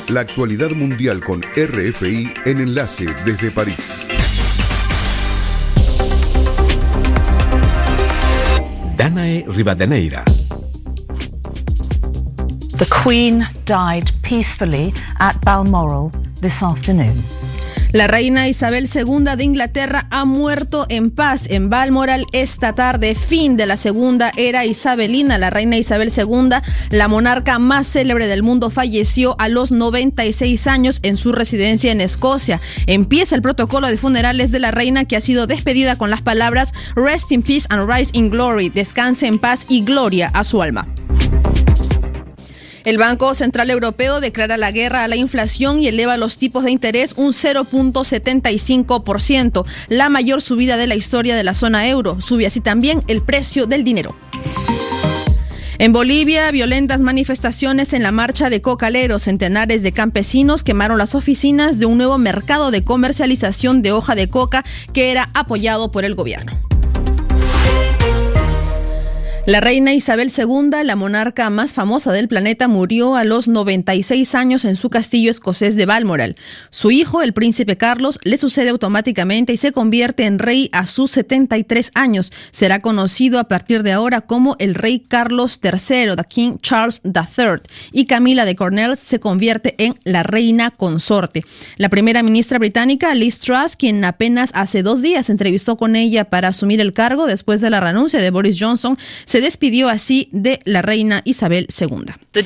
La actualidad mundial con RFI en Enlace desde París. Danae Rivadeneira. The Queen died peacefully at Balmoral this afternoon. La reina Isabel II de Inglaterra ha muerto en paz en Balmoral esta tarde, fin de la segunda era isabelina. La reina Isabel II, la monarca más célebre del mundo, falleció a los 96 años en su residencia en Escocia. Empieza el protocolo de funerales de la reina, que ha sido despedida con las palabras "Rest in peace and rise in glory", descanse en paz y gloria a su alma. El Banco Central Europeo declara la guerra a la inflación y eleva los tipos de interés un 0.75%, la mayor subida de la historia de la zona euro. Sube así también el precio del dinero. En Bolivia, violentas manifestaciones en la marcha de cocaleros. Centenares de campesinos quemaron las oficinas de un nuevo mercado de comercialización de hoja de coca que era apoyado por el gobierno. La reina Isabel II, la monarca más famosa del planeta, murió a los 96 años en su castillo escocés de Balmoral. Su hijo, el príncipe Carlos, le sucede automáticamente y se convierte en rey a sus 73 años. Será conocido a partir de ahora como el rey Carlos III, the King Charles III. Y Camila de Cornwall se convierte en la reina consorte. La primera ministra británica, Liz Truss, quien apenas hace 2 días se entrevistó con ella para asumir el cargo después de la renuncia de Boris Johnson, se despidió así de la reina Isabel II.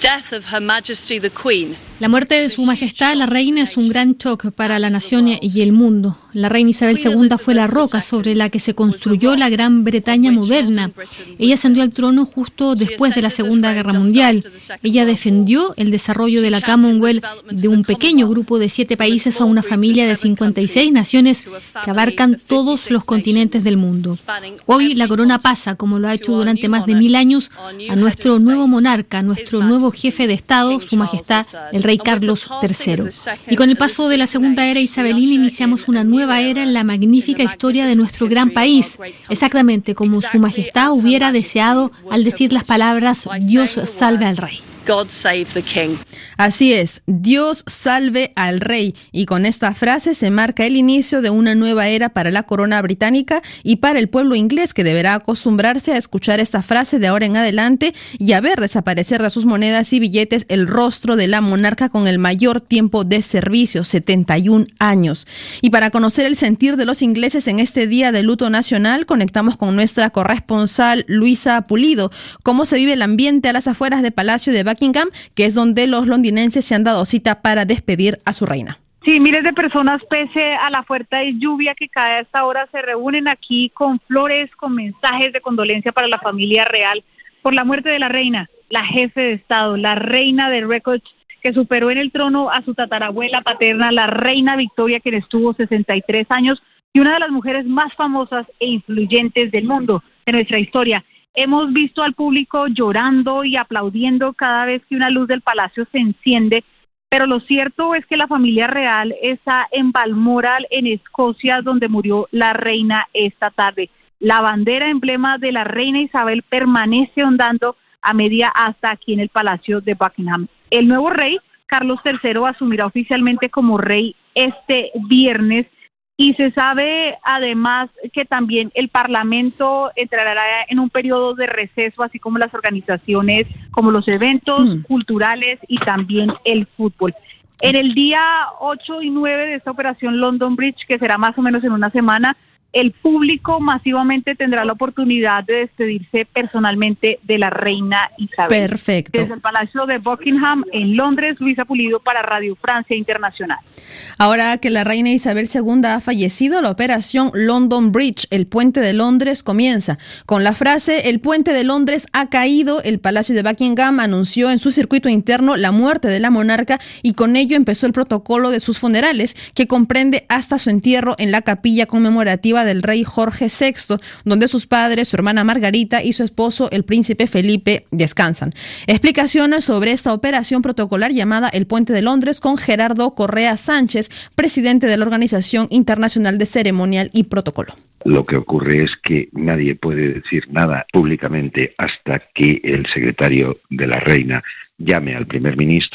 La muerte de Su Majestad la Reina es un gran shock para la nación y el mundo. La reina Isabel II fue la roca sobre la que se construyó la Gran Bretaña moderna. Ella ascendió al trono justo después de la Segunda Guerra Mundial. Ella defendió el desarrollo de la Commonwealth, de un pequeño grupo de 7 países a una familia de 56 naciones que abarcan todos los continentes del mundo. Hoy la corona pasa, como lo ha hecho durante más de 1000 años, a nuestro nuevo monarca, a nuestro nuevo jefe de Estado, Su Majestad, el rey Carlos III. Y con el paso de la segunda era isabelina iniciamos una nueva era en la magnífica historia de nuestro gran país, exactamente como Su Majestad hubiera deseado al decir las palabras "Dios salve al rey". God save the king. Así es, Dios salve al rey. Y con esta frase se marca el inicio de una nueva era para la corona británica y para el pueblo inglés, que deberá acostumbrarse a escuchar esta frase de ahora en adelante y a ver desaparecer de sus monedas y billetes el rostro de la monarca con el mayor tiempo de servicio, 71 años. Y para conocer el sentir de los ingleses en este día de luto nacional, conectamos con nuestra corresponsal Luisa Pulido. ¿Cómo se vive el ambiente a las afueras del Palacio de Buckingham, que es donde los londinenses se han dado cita para despedir a su reina? Sí, miles de personas, pese a la fuerte lluvia que cae a esta hora, se reúnen aquí con flores, con mensajes de condolencia para la familia real por la muerte de la reina, la jefe de Estado, la reina de récords, que superó en el trono a su tatarabuela paterna, la reina Victoria, quien estuvo 63 años, y una de las mujeres más famosas e influyentes del mundo, de nuestra historia. Hemos visto al público llorando y aplaudiendo cada vez que una luz del palacio se enciende, pero lo cierto es que la familia real está en Balmoral, en Escocia, donde murió la reina esta tarde. La bandera emblema de la reina Isabel permanece ondando a media asta aquí en el Palacio de Buckingham. El nuevo rey, Carlos III, asumirá oficialmente como rey este viernes. Y se sabe además que también el Parlamento entrará en un periodo de receso, así como las organizaciones, como los eventos culturales y también el fútbol. En el día 8 y 9 de esta operación London Bridge, que será más o menos en una semana, el público masivamente tendrá la oportunidad de despedirse personalmente de la reina Isabel. Perfecto. Desde el Palacio de Buckingham en Londres, Luisa Pulido para Radio Francia Internacional. Ahora que la reina Isabel II ha fallecido, la operación London Bridge, el puente de Londres, comienza. Con la frase "el puente de Londres ha caído", el Palacio de Buckingham anunció en su circuito interno la muerte de la monarca y con ello empezó el protocolo de sus funerales, que comprende hasta su entierro en la capilla conmemorativa del rey Jorge VI, donde sus padres, su hermana Margarita y su esposo, el príncipe Felipe, descansan. Explicaciones sobre esta operación protocolar llamada el Puente de Londres con Gerardo Correa Sánchez, presidente de la Organización Internacional de Ceremonial y Protocolo. Lo que ocurre es que nadie puede decir nada públicamente hasta que el secretario de la reina llame al primer ministro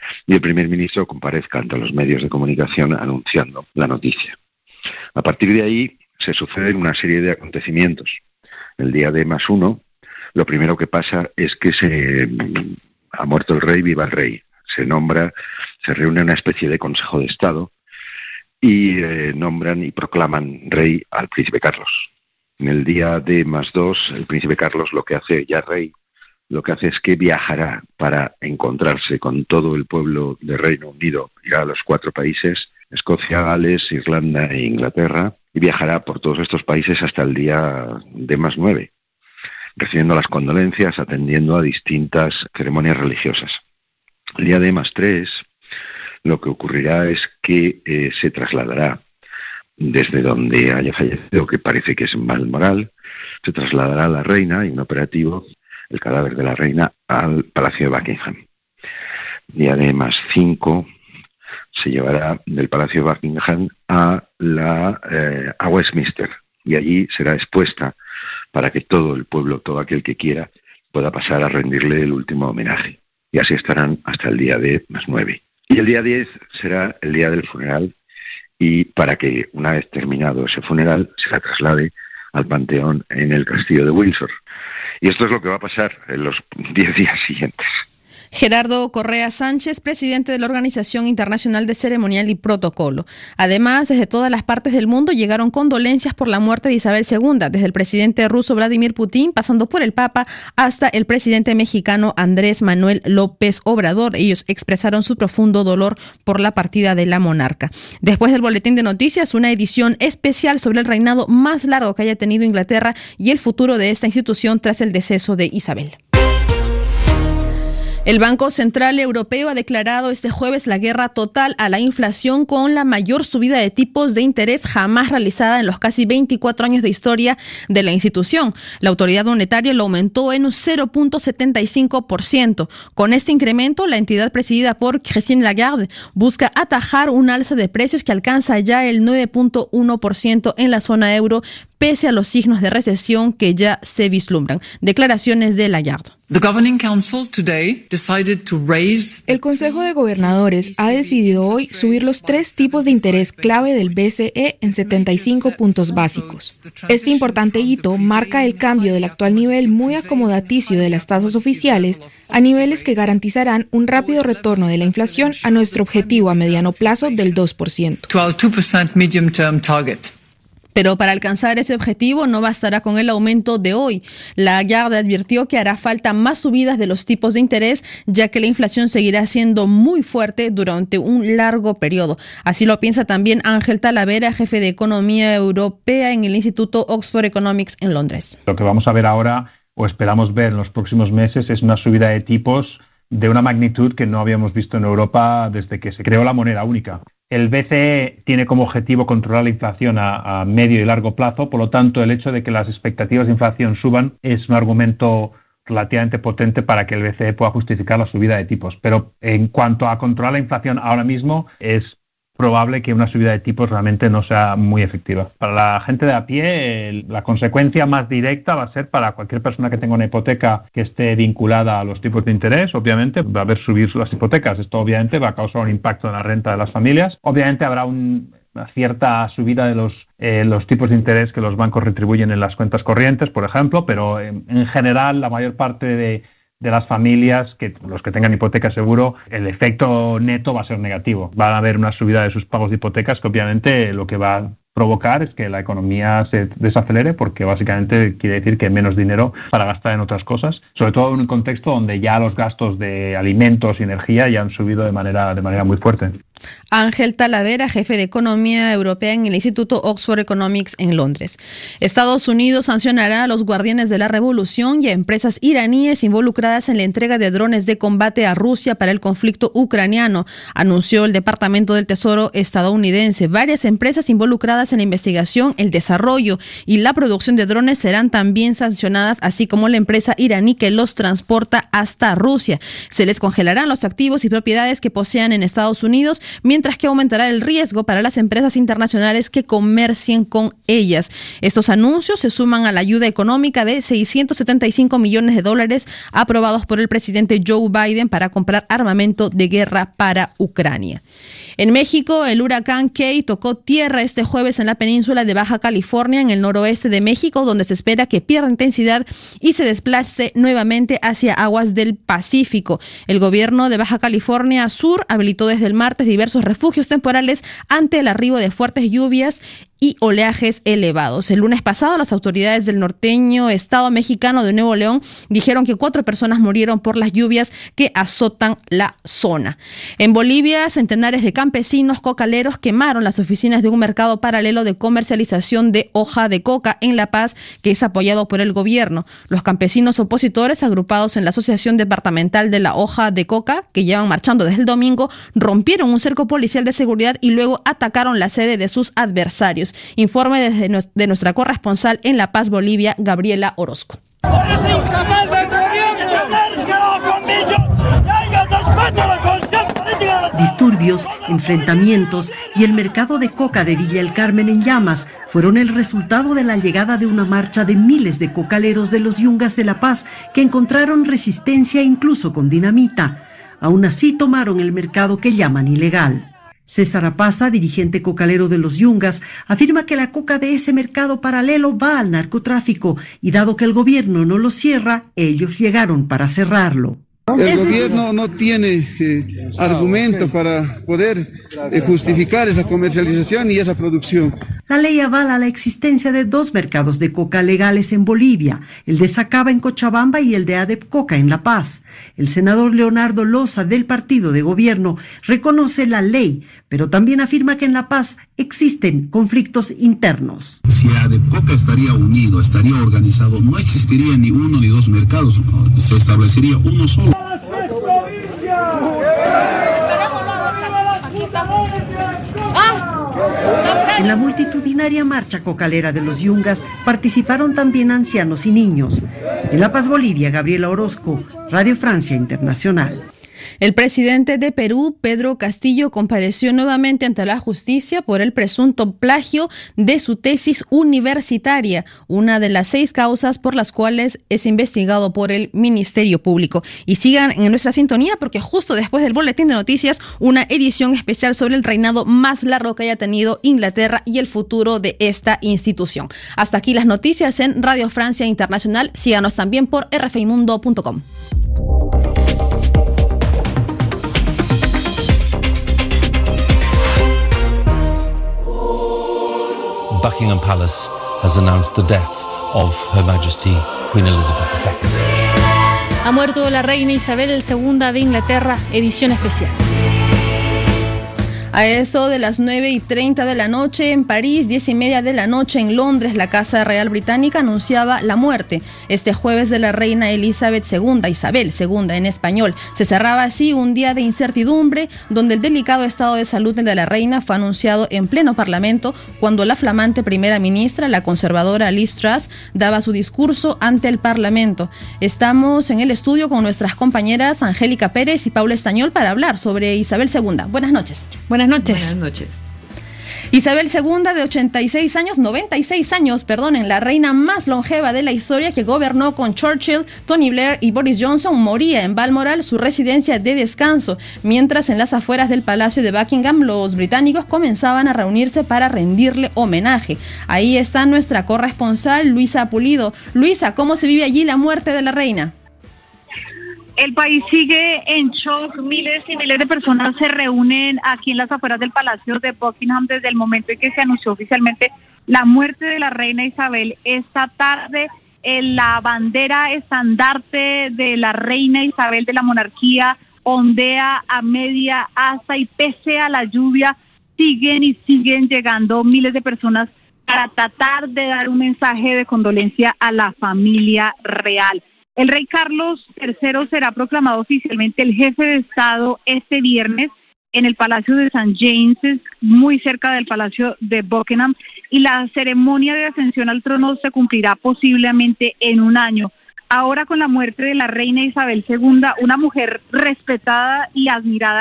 y el primer ministro comparezca ante los medios de comunicación anunciando la noticia. A partir de ahí se suceden una serie de acontecimientos. El día de +1, lo primero que pasa es que ha muerto el rey, viva el rey. Se reúne una especie de Consejo de Estado y nombran y proclaman rey al príncipe Carlos. En el día de +2, el príncipe Carlos lo que hace es que viajará para encontrarse con todo el pueblo de Reino Unido, irá a los 4 países, Escocia, Gales, Irlanda e Inglaterra, y viajará por todos estos países hasta el día de +9, recibiendo las condolencias, atendiendo a distintas ceremonias religiosas. El día de +3, lo que ocurrirá es que se trasladará desde donde haya fallecido, que parece que es en Balmoral, se trasladará a la reina, y un operativo, el cadáver de la reina, al Palacio de Buckingham. Día de +5, se llevará del Palacio de Buckingham a Westminster, y allí será expuesta para que todo el pueblo, todo aquel que quiera, pueda pasar a rendirle el último homenaje. Y así estarán hasta el día de +9. Y el día 10 será el día del funeral, y para que una vez terminado ese funeral se la traslade al Panteón en el castillo de Windsor. Y esto es lo que va a pasar en los 10 días siguientes. Gerardo Correa Sánchez, presidente de la Organización Internacional de Ceremonial y Protocolo. Además, desde todas las partes del mundo llegaron condolencias por la muerte de Isabel II, desde el presidente ruso Vladimir Putin, pasando por el Papa, hasta el presidente mexicano Andrés Manuel López Obrador. Ellos expresaron su profundo dolor por la partida de la monarca. Después del boletín de noticias, una edición especial sobre el reinado más largo que haya tenido Inglaterra y el futuro de esta institución tras el deceso de Isabel. El Banco Central Europeo ha declarado este jueves la guerra total a la inflación con la mayor subida de tipos de interés jamás realizada en los casi 24 años de historia de la institución. La autoridad monetaria lo aumentó en un 0.75%. Con este incremento, la entidad presidida por Christine Lagarde busca atajar un alza de precios que alcanza ya el 9.1% en la zona euro, pese a los signos de recesión que ya se vislumbran. Declaraciones de Lagarde. El Consejo de Gobernadores ha decidido hoy subir los 3 tipos de interés clave del BCE en 75 puntos básicos. Este importante hito marca el cambio del actual nivel muy acomodaticio de las tasas oficiales a niveles que garantizarán un rápido retorno de la inflación a nuestro objetivo a mediano plazo del 2%. Pero para alcanzar ese objetivo no bastará con el aumento de hoy. Lagarde advirtió que hará falta más subidas de los tipos de interés, ya que la inflación seguirá siendo muy fuerte durante un largo periodo. Así lo piensa también Ángel Talavera, jefe de Economía Europea en el Instituto Oxford Economics en Londres. Lo que vamos a ver ahora, o esperamos ver en los próximos meses, es una subida de tipos de una magnitud que no habíamos visto en Europa desde que se creó la moneda única. El BCE tiene como objetivo controlar la inflación a medio y largo plazo, por lo tanto, el hecho de que las expectativas de inflación suban es un argumento relativamente potente para que el BCE pueda justificar la subida de tipos. Pero en cuanto a controlar la inflación ahora mismo, es probable que una subida de tipos realmente no sea muy efectiva. Para la gente de a pie, la consecuencia más directa va a ser para cualquier persona que tenga una hipoteca que esté vinculada a los tipos de interés. Obviamente va a haber subir las hipotecas. Esto obviamente va a causar un impacto en la renta de las familias. Obviamente habrá una cierta subida de los tipos de interés que los bancos retribuyen en las cuentas corrientes, por ejemplo, pero en general la mayor parte de las familias, los que tengan hipoteca seguro, el efecto neto va a ser negativo. Va a haber una subida de sus pagos de hipotecas que obviamente lo que va a provocar es que la economía se desacelere, porque básicamente quiere decir que hay menos dinero para gastar en otras cosas, sobre todo en un contexto donde ya los gastos de alimentos y energía ya han subido de manera muy fuerte. Ángel Talavera, jefe de Economía Europea en el Instituto Oxford Economics en Londres. Estados Unidos sancionará a los guardianes de la revolución y a empresas iraníes involucradas en la entrega de drones de combate a Rusia para el conflicto ucraniano, anunció el Departamento del Tesoro estadounidense. Varias empresas involucradas en la investigación, el desarrollo y la producción de drones serán también sancionadas, así como la empresa iraní que los transporta hasta Rusia. Se les congelarán los activos y propiedades que posean en Estados Unidos mientras que aumentará el riesgo para las empresas internacionales que comercien con ellas. Estos anuncios se suman a la ayuda económica de $675 millones aprobados por el presidente Joe Biden para comprar armamento de guerra para Ucrania. En México, el huracán Kay tocó tierra este jueves en la península de Baja California, en el noroeste de México, donde se espera que pierda intensidad y se desplace nuevamente hacia aguas del Pacífico. El gobierno de Baja California Sur habilitó desde el martes diversos refugios temporales ante el arribo de fuertes lluvias y oleajes elevados. El lunes pasado, las autoridades del norteño estado mexicano de Nuevo León dijeron que 4 personas murieron por las lluvias que azotan la zona. En Bolivia, centenares de campesinos cocaleros quemaron las oficinas de un mercado paralelo de comercialización de hoja de coca en La Paz, que es apoyado por el gobierno. Los campesinos opositores, agrupados en la Asociación Departamental de la Hoja de Coca, que llevan marchando desde el domingo, rompieron un cerco policial de seguridad y luego atacaron la sede de sus adversarios. Informe de nuestra corresponsal en La Paz, Bolivia, Gabriela Orozco. Disturbios, enfrentamientos y el mercado de coca de Villa El Carmen en llamas fueron el resultado de la llegada de una marcha de miles de cocaleros de los Yungas de La Paz que encontraron resistencia incluso con dinamita. Aún así tomaron el mercado que llaman ilegal. César Apaza, dirigente cocalero de los Yungas, afirma que la coca de ese mercado paralelo va al narcotráfico y dado que el gobierno no lo cierra, ellos llegaron para cerrarlo. El gobierno no tiene argumento para poder justificar esa comercialización y esa producción. La ley avala la existencia de 2 mercados de coca legales en Bolivia, el de Sacaba en Cochabamba y el de Adep Coca en La Paz. El senador Leonardo Loza del partido de gobierno reconoce la ley, pero también afirma que en La Paz existen conflictos internos. Si Adep Coca estaría unido, estaría organizado, no existiría ni 1 ni 2 mercados, se establecería uno solo. En la multitudinaria marcha cocalera de los Yungas participaron también ancianos y niños. En La Paz, Bolivia, Gabriela Orozco, Radio Francia Internacional. El presidente de Perú, Pedro Castillo, compareció nuevamente ante la justicia por el presunto plagio de su tesis universitaria, una de las 6 causas por las cuales es investigado por el Ministerio Público. Y sigan en nuestra sintonía porque justo después del boletín de noticias, una edición especial sobre el reinado más largo que haya tenido Inglaterra y el futuro de esta institución. Hasta aquí las noticias en Radio Francia Internacional. Síganos también por rfimundo.com. Buckingham Palace has announced the death of Her Majesty Queen Elizabeth II. Ha muerto la reina Isabel II de Inglaterra, edición especial. A eso de las 9:30 de la noche en París, 10:30 de la noche en Londres, la Casa Real Británica anunciaba la muerte este jueves de la reina Elizabeth II, Isabel II en español. Se cerraba así un día de incertidumbre donde el delicado estado de salud de la reina fue anunciado en pleno parlamento cuando la flamante primera ministra, la conservadora Liz Truss, daba su discurso ante el parlamento. Estamos en el estudio con nuestras compañeras Angélica Pérez y Paula Estañol para hablar sobre Isabel II. Buenas noches. Buenas noches. Buenas noches. Isabel II, de 96 años, la reina más longeva de la historia que gobernó con Churchill, Tony Blair y Boris Johnson, moría en Balmoral, su residencia de descanso, mientras en las afueras del Palacio de Buckingham los británicos comenzaban a reunirse para rendirle homenaje. Ahí está nuestra corresponsal Luisa Pulido. Luisa, ¿cómo se vive allí la muerte de la reina? El país sigue en shock, miles y miles de personas se reúnen aquí en las afueras del Palacio de Buckingham desde el momento en que se anunció oficialmente la muerte de la reina Isabel. Esta tarde la bandera estandarte de la reina Isabel de la monarquía ondea a media asta y pese a la lluvia siguen llegando miles de personas para tratar de dar un mensaje de condolencia a la familia real. El rey Carlos III será proclamado oficialmente el jefe de Estado este viernes en el Palacio de St. James's, muy cerca del Palacio de Buckingham, y la ceremonia de ascensión al trono se cumplirá posiblemente en un año. Ahora, con la muerte de la reina Isabel II, una mujer respetada y admirada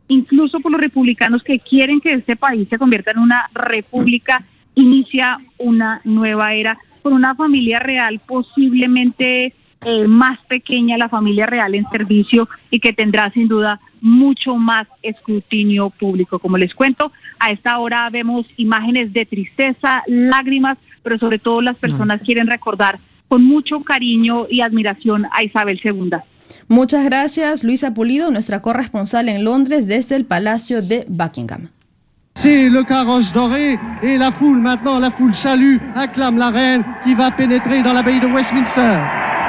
incluso por los republicanos que quieren que este país se convierta en una república, inicia una nueva era con una familia real posiblemente más pequeña, la familia real en servicio, y que tendrá sin duda mucho más escrutinio público. Como les cuento, a esta hora vemos imágenes de tristeza, lágrimas, pero sobre todo las personas quieren recordar con mucho cariño y admiración a Isabel II. Muchas gracias, Luisa Pulido, nuestra corresponsal en Londres desde el Palacio de Buckingham. C'est le carrosse doré et la foule maintenant, la foule salue, acclame la reine qui va pénétrer dans l'abbaye de Westminster.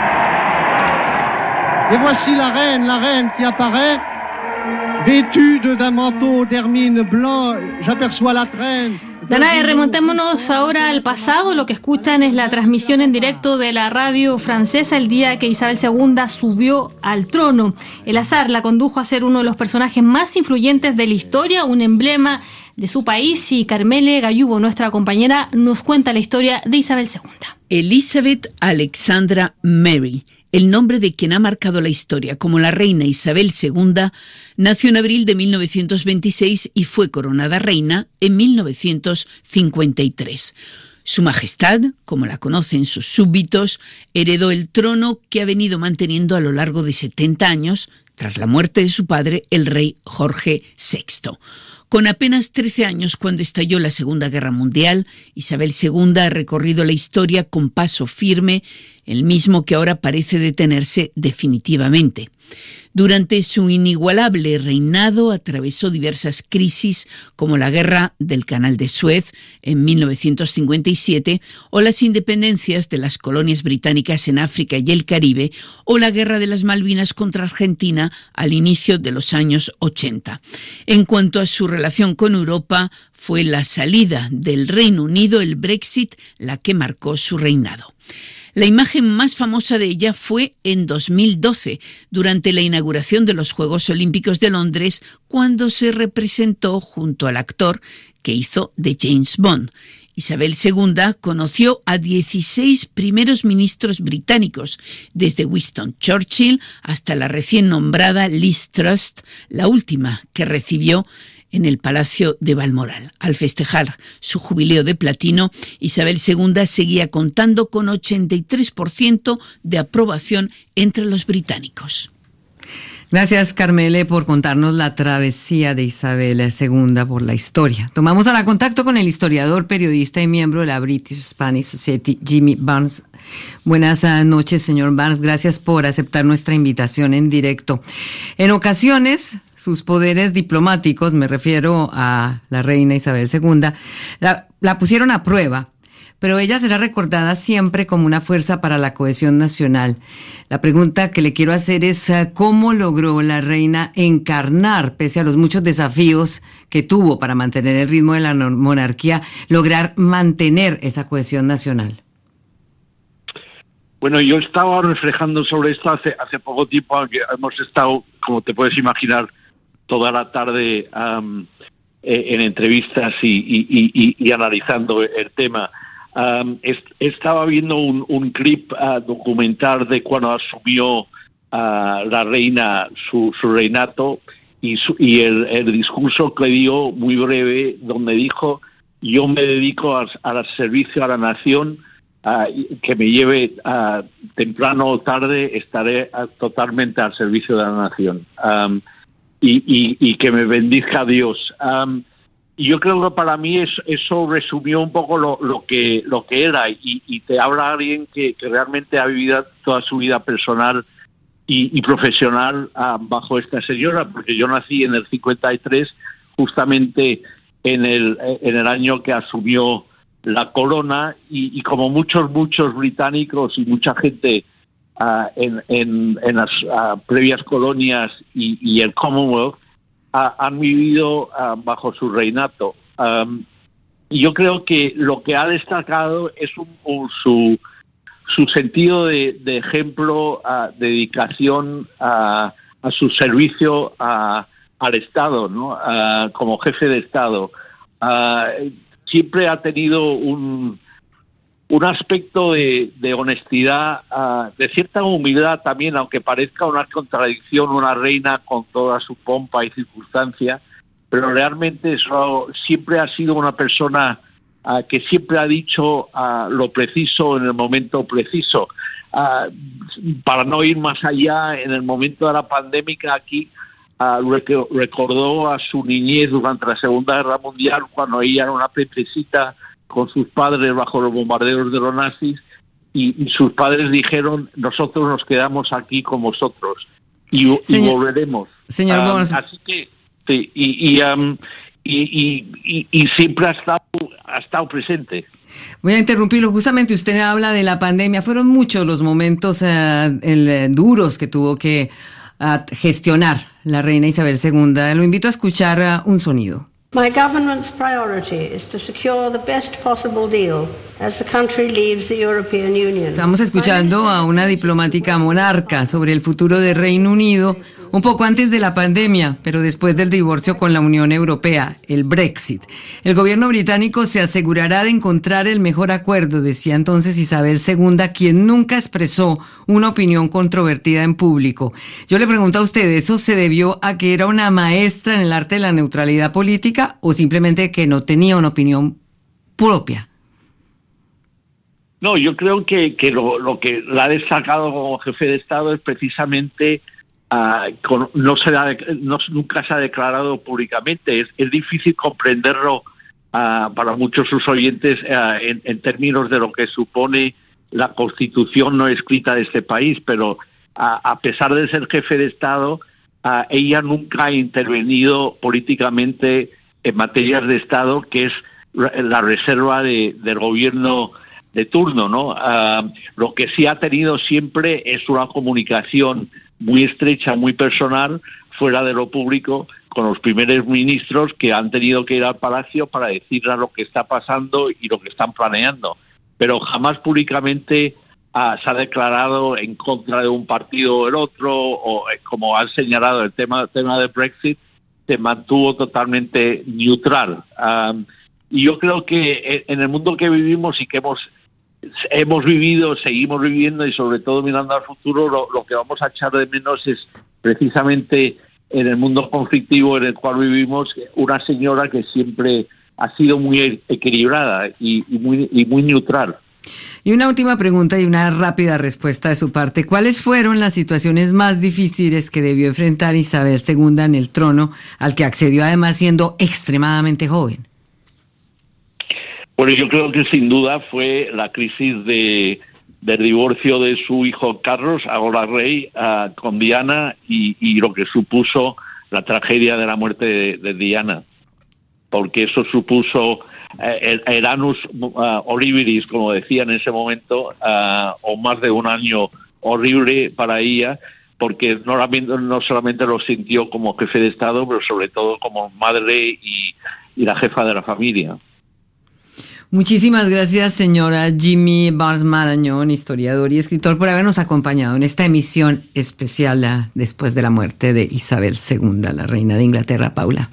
Et voici la reine qui apparaît, vêtue d'un manteau d'hermine blanc. J'aperçois la reine. Danae, remontémonos ahora al pasado. Lo que escuchan es la transmisión en directo de la radio francesa el día que Isabel II subió al trono. El azar la condujo a ser uno de los personajes más influyentes de la historia, un emblema de su país, y Carmele Gallubo, nuestra compañera, nos cuenta la historia de Isabel II. Elizabeth Alexandra Mary, el nombre de quien ha marcado la historia como la reina Isabel II, nació en abril de 1926 y fue coronada reina en 1953. Su Majestad, como la conocen sus súbditos, heredó el trono que ha venido manteniendo a lo largo de 70 años, tras la muerte de su padre, el rey Jorge VI. Con apenas 13 años, cuando estalló la Segunda Guerra Mundial, Isabel II ha recorrido la historia con paso firme, el mismo que ahora parece detenerse definitivamente. Durante su inigualable reinado atravesó diversas crisis, como la Guerra del Canal de Suez en 1957, o las independencias de las colonias británicas en África y el Caribe, o la Guerra de las Malvinas contra Argentina al inicio de los años 80. En cuanto a su relación con Europa, fue la salida del Reino Unido, el Brexit, la que marcó su reinado. La imagen más famosa de ella fue en 2012, durante la inauguración de los Juegos Olímpicos de Londres, cuando se representó junto al actor que hizo de James Bond. Isabel II conoció a 16 primeros ministros británicos, desde Winston Churchill hasta la recién nombrada Liz Truss, la última que recibió en el Palacio de Balmoral. Al festejar su jubileo de platino, Isabel II seguía contando con 83% de aprobación entre los británicos. Gracias, Carmele, por contarnos la travesía de Isabel II por la historia. Tomamos ahora contacto con el historiador, periodista y miembro de la British Spanish Society, Jimmy Barnes. Buenas noches, señor Barnes. Gracias por aceptar nuestra invitación en directo. En ocasiones, sus poderes diplomáticos, me refiero a la reina Isabel II, la pusieron a prueba, pero ella será recordada siempre como una fuerza para la cohesión nacional. La pregunta que le quiero hacer es ¿cómo logró la reina encarnar, pese a los muchos desafíos que tuvo para mantener el ritmo de la monarquía, lograr mantener esa cohesión nacional? Bueno, yo estaba reflejando sobre esto hace poco tiempo, aunque hemos estado, como te puedes imaginar, toda la tarde en entrevistas y analizando el tema. Estaba viendo un clip documental de cuando asumió la reina su reinato y el discurso que dio, muy breve, donde dijo: yo me dedico al servicio a la nación, que me lleve temprano o tarde, estaré totalmente al servicio de la nación, y que me bendiga Dios. Y yo creo que para mí eso resumió un poco lo que era, y te habla alguien que realmente ha vivido toda su vida personal y profesional bajo esta señora, porque yo nací en el 53, justamente en el año que asumió la corona, y como muchos británicos y mucha gente en las previas colonias y el Commonwealth han vivido bajo su reinato. Y yo creo que lo que ha destacado es su sentido de ejemplo, dedicación a su servicio al Estado, ¿no? Como jefe de Estado. Siempre ha tenido un aspecto de honestidad, de cierta humildad también, aunque parezca una contradicción, una reina con toda su pompa y circunstancia, pero realmente eso siempre ha sido una persona que siempre ha dicho lo preciso en el momento preciso. Para no ir más allá, en el momento de la pandemia aquí, recordó a su niñez durante la Segunda Guerra Mundial, cuando ella era una princesita con sus padres bajo los bombardeos de los nazis, y sus padres dijeron: nosotros nos quedamos aquí con vosotros y volveremos. Señor Burns. Así que sí, y siempre ha estado presente. Voy a interrumpirlo. Justamente usted habla de la pandemia. Fueron muchos los momentos duros que tuvo que gestionar la reina Isabel II. Lo invito a escuchar un sonido. My government's priority is to secure the best possible deal as the country leaves the European Union. Estamos escuchando a una diplomática monarca sobre el futuro del Reino Unido un poco antes de la pandemia, pero después del divorcio con la Unión Europea, el Brexit. El gobierno británico se asegurará de encontrar el mejor acuerdo, decía entonces Isabel II, quien nunca expresó una opinión controvertida en público. Yo le pregunto a usted, ¿eso se debió a que era una maestra en el arte de la neutralidad política o simplemente que no tenía una opinión propia? No, yo creo que lo que la ha destacado como jefe de Estado es precisamente nunca se ha declarado públicamente. Es difícil comprenderlo para muchos de sus oyentes en términos de lo que supone la Constitución no escrita de este país, pero a pesar de ser jefe de Estado, ella nunca ha intervenido políticamente en materias de Estado, que es la reserva del gobierno de turno, ¿no? Lo que sí ha tenido siempre es una comunicación muy estrecha, muy personal, fuera de lo público, con los primeros ministros que han tenido que ir al Palacio para decirles lo que está pasando y lo que están planeando. Pero jamás públicamente se ha declarado en contra de un partido o el otro, o como han señalado el tema de Brexit, se mantuvo totalmente neutral. Y yo creo que en el mundo que vivimos y que hemos vivido, seguimos viviendo, y sobre todo mirando al futuro, lo que vamos a echar de menos es precisamente en el mundo conflictivo en el cual vivimos, una señora que siempre ha sido muy equilibrada y muy neutral. Y una última pregunta y una rápida respuesta de su parte. ¿Cuáles fueron las situaciones más difíciles que debió enfrentar Isabel II en el trono, al que accedió además siendo extremadamente joven? Bueno, yo creo que sin duda fue la crisis del divorcio de su hijo Carlos, ahora rey, con Diana, y lo que supuso la tragedia de la muerte de Diana, porque eso supuso el annus horribilis, como decía en ese momento, o más de un año horrible para ella, porque no solamente lo sintió como jefe de Estado, pero sobre todo como madre y la jefa de la familia. Muchísimas gracias, señora Jimmy Barnes Marañón, historiador y escritor, por habernos acompañado en esta emisión especial después de la muerte de Isabel II, la reina de Inglaterra. Paula.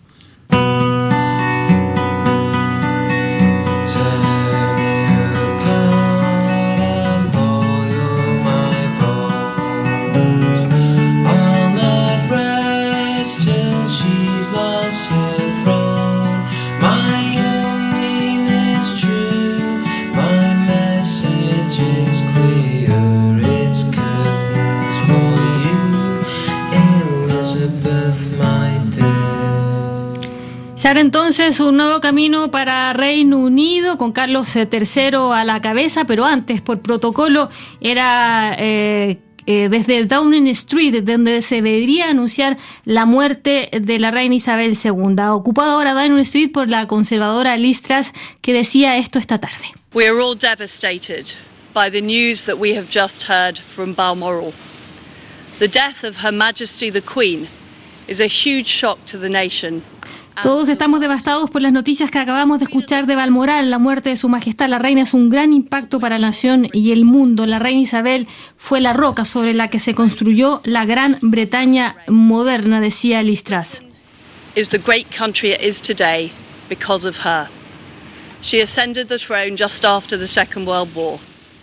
Se abre entonces un nuevo camino para Reino Unido con Carlos III a la cabeza, pero antes, por protocolo, era desde Downing Street, donde se debería anunciar la muerte de la reina Isabel II. Ocupado ahora Downing Street por la conservadora Liz Truss, que decía esto esta tarde. We are all devastated by the news that we have just heard from Balmoral. The death of Her Majesty the Queen is a huge shock to the nation. Todos estamos devastados por las noticias que acabamos de escuchar de Balmoral. La muerte de su majestad, la reina, es un gran impacto para la nación y el mundo. La reina Isabel fue la roca sobre la que se construyó la Gran Bretaña moderna, decía Liz Truss. Is the great country it is today because of her. She ascended the throne just after the Second World War.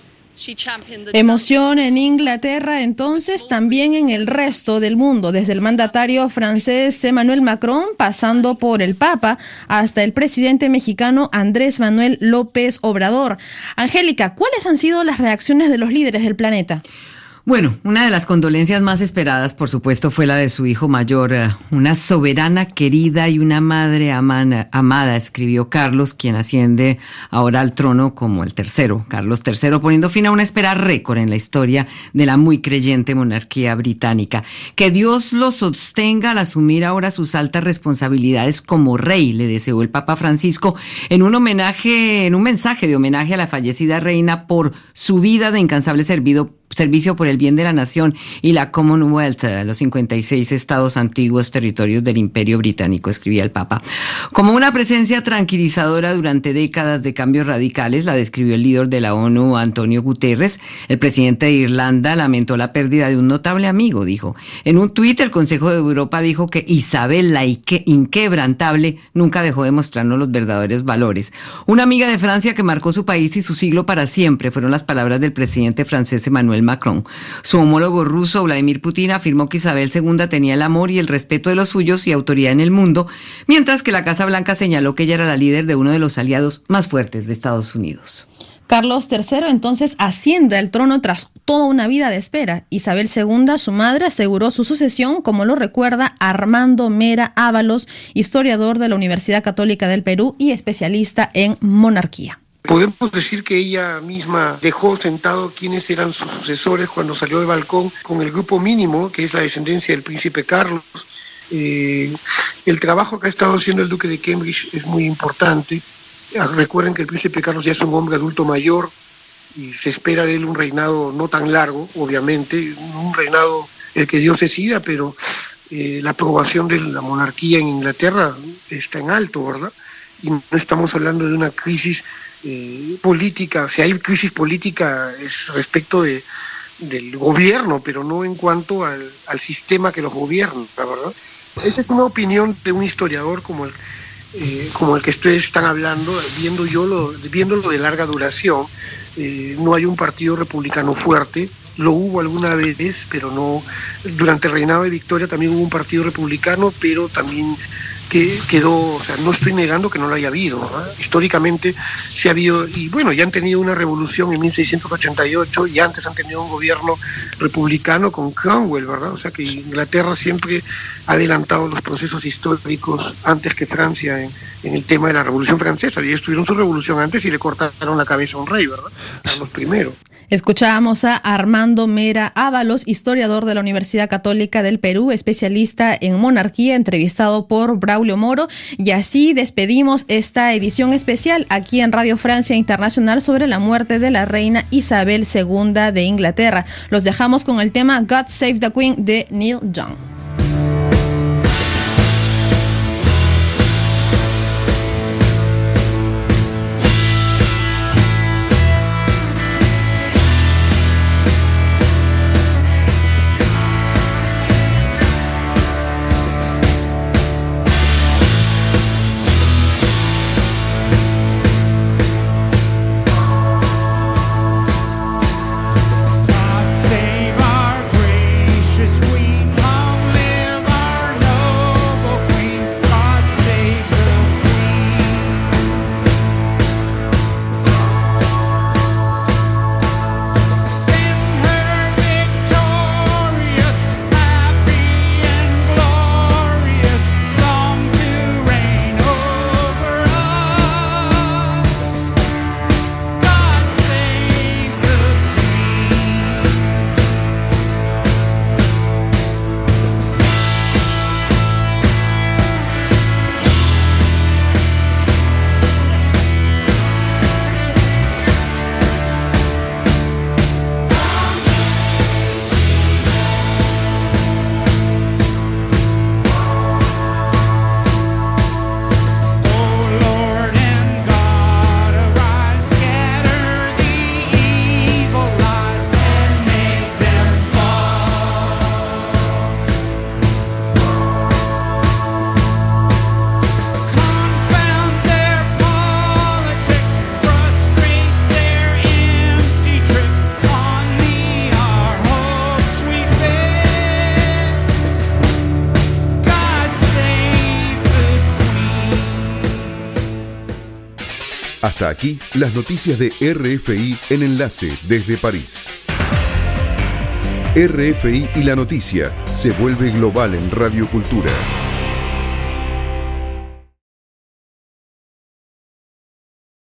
Emoción en Inglaterra, entonces, también en el resto del mundo, desde el mandatario francés Emmanuel Macron, pasando por el Papa, hasta el presidente mexicano Andrés Manuel López Obrador. Angélica, ¿cuáles han sido las reacciones de los líderes del planeta? Bueno, una de las condolencias más esperadas, por supuesto, fue la de su hijo mayor, una soberana querida y una madre amada, escribió Carlos, quien asciende ahora al trono como el tercero, Carlos III, poniendo fin a una espera récord en la historia de la muy creyente monarquía británica. Que Dios lo sostenga al asumir ahora sus altas responsabilidades como rey, le deseó el Papa Francisco en un mensaje de homenaje a la fallecida reina por su vida de incansable servicio por el bien de la nación y la Commonwealth, los 56 estados antiguos territorios del Imperio Británico, escribía el Papa. Como una presencia tranquilizadora durante décadas de cambios radicales, la describió el líder de la ONU, Antonio Guterres. El presidente de Irlanda lamentó la pérdida de un notable amigo, dijo. En un tuit, el Consejo de Europa dijo que Isabel, la inquebrantable, nunca dejó de mostrarnos los verdaderos valores. Una amiga de Francia que marcó su país y su siglo para siempre, fueron las palabras del presidente francés Emmanuel Macron. Su homólogo ruso, Vladimir Putin, afirmó que Isabel II tenía el amor y el respeto de los suyos y autoridad en el mundo, mientras que la Casa Blanca señaló que ella era la líder de uno de los aliados más fuertes de Estados Unidos. Carlos III entonces asciende al trono tras toda una vida de espera. Isabel II, su madre, aseguró su sucesión, como lo recuerda Armando Mera Ábalos, historiador de la Universidad Católica del Perú y especialista en monarquía. Podemos decir que ella misma dejó sentado quiénes eran sus sucesores cuando salió del balcón con el grupo mínimo, que es la descendencia del príncipe Carlos. El trabajo que ha estado haciendo el duque de Cambridge es muy importante. Recuerden que el príncipe Carlos ya es un hombre adulto mayor y se espera de él un reinado no tan largo, obviamente, un reinado el que Dios decida, pero la aprobación de la monarquía en Inglaterra está en alto, ¿verdad? Y no estamos hablando de una crisis política. Si hay crisis política es respecto del gobierno, pero no en cuanto al sistema que los gobierna, ¿verdad? Esa es una opinión de un historiador como el que ustedes están hablando, viéndolo de larga duración. No hay un partido republicano fuerte. Lo hubo alguna vez, pero no. Durante el reinado de Victoria también hubo un partido republicano, pero también que quedó, o sea, no estoy negando que no lo haya habido, ¿verdad? Históricamente sí ha habido, y bueno, ya han tenido una revolución en 1688 y antes han tenido un gobierno republicano con Cromwell, ¿verdad? O sea que Inglaterra siempre ha adelantado los procesos históricos antes que Francia en el tema de la Revolución Francesa. Y ellos tuvieron su revolución antes y le cortaron la cabeza a un rey, ¿verdad? Carlos I. Escuchábamos a Armando Mera Ábalos, historiador de la Universidad Católica del Perú, especialista en monarquía, entrevistado por Braulio Moro. Y así despedimos esta edición especial aquí en Radio Francia Internacional sobre la muerte de la reina Isabel II de Inglaterra. Los dejamos con el tema God Save the Queen de Neil Young. Save our gracious Queen, come Hasta aquí las noticias de RFI en Enlace desde París. RFI y la noticia se vuelve global en Radio Cultura.